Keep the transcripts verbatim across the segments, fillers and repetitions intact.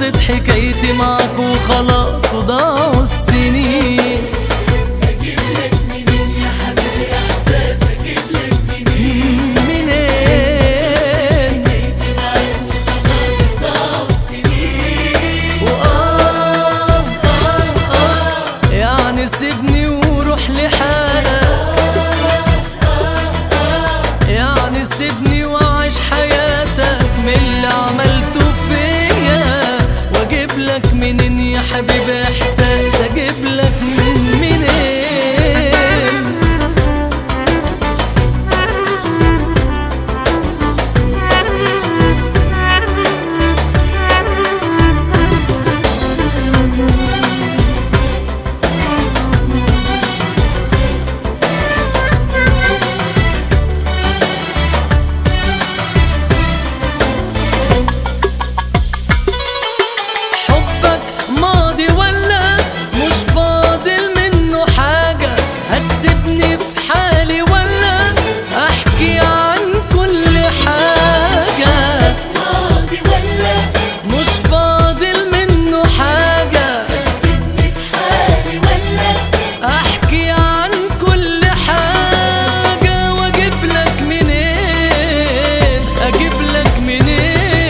خلصت حكايتي معاك وخلاص وضاعوا السنين. اجيب لك منين يا حبيبي احساس، اجيب لك منين منين حكايتي معاك وخلاص وضاعوا السنين. وآه آه آه يعني سيبني وروح لحالك، يعني سيبني وعيش حياتك من اللي عملته فيا. واجيب لك منين يا حبيبي احساس، اجيب لك منين. حبك ماضي ولا مش فاضل منه حاجة؟ هتسيبني في حالي ولا احكي عن كل حاجة؟ ماضي ولا مش فاضل منه حاجة، سيبني في حالي ولا احكي عن كل حاجة. واجيب لك منين، اجيب لك منين.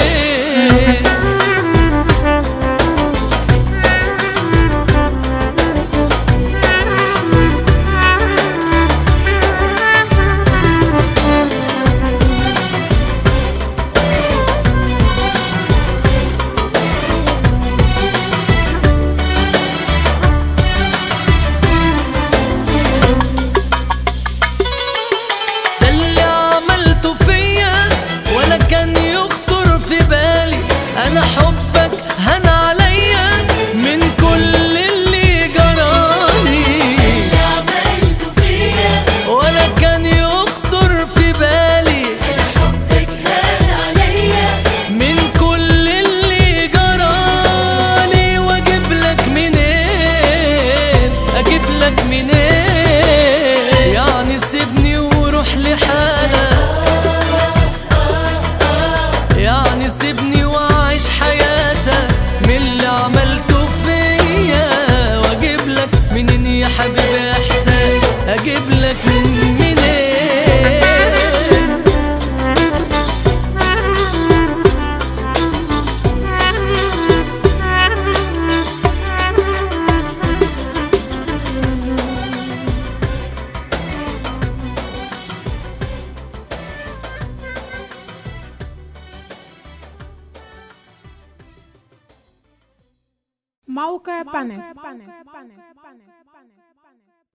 ده اللي عملته فيا ولا كان يخطر في بالي. انا حبك هان عليا من كل اللي جرالي. اللي عملته فيا ولا كان يخطر في بالي حبك هان عليا. من كل اللي جرالي. واجيب لك منين، اجيب لك منين. يعني سيبني وروح لحالك، يعني سيبني وعيش حياتك من اللي عملته فيا. واجيب لك منين يا حبيبي احساس، اجيب لك منين. موقع بانك.